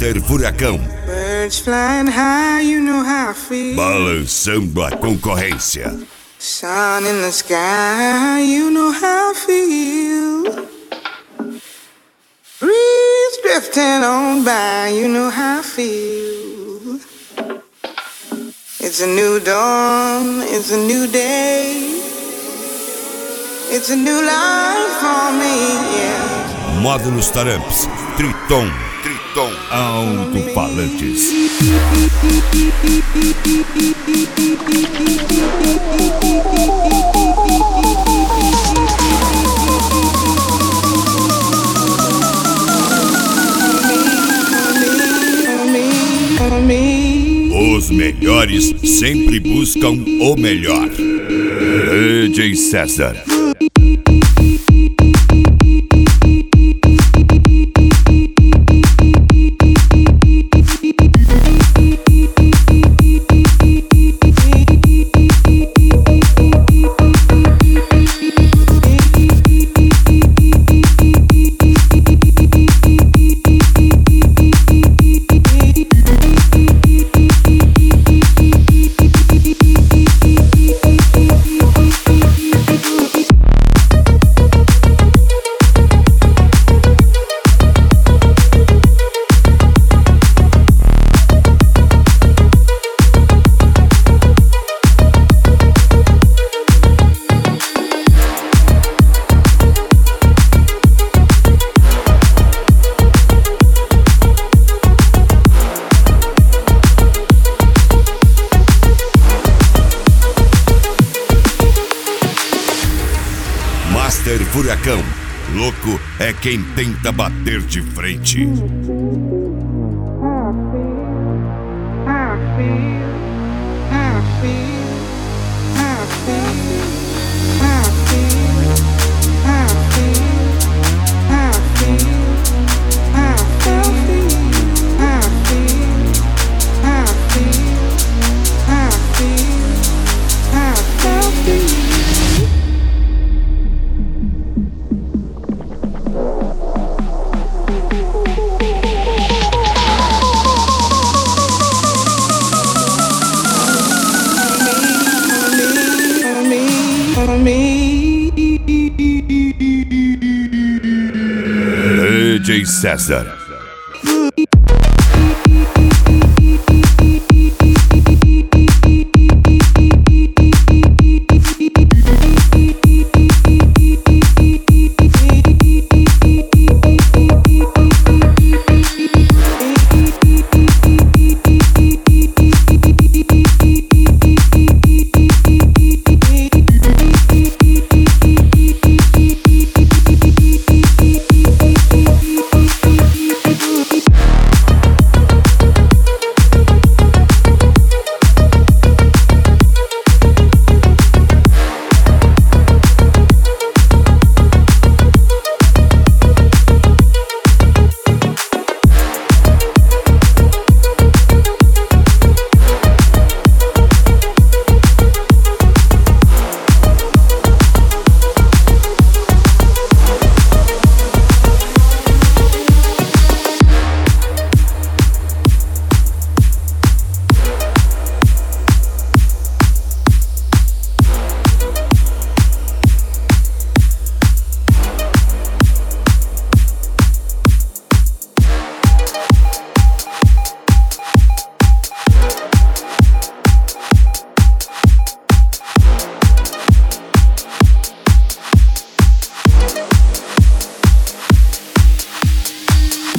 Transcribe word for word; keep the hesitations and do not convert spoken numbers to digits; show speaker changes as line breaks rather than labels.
Master Furacão.
Birds flying high, you know how I feel.
Balançando a concorrência.
Sun in the sky, you know how I feel. Breeze drifting on by, you know how I feel. It's a new dawn, it's a new day. It's a new life for me, yeah.
Módulos Taramps, Triton, Triton, alto-falantes. Os melhores sempre buscam o melhor. D J César. Master Furacão, louco é quem tenta bater de frente. D J César.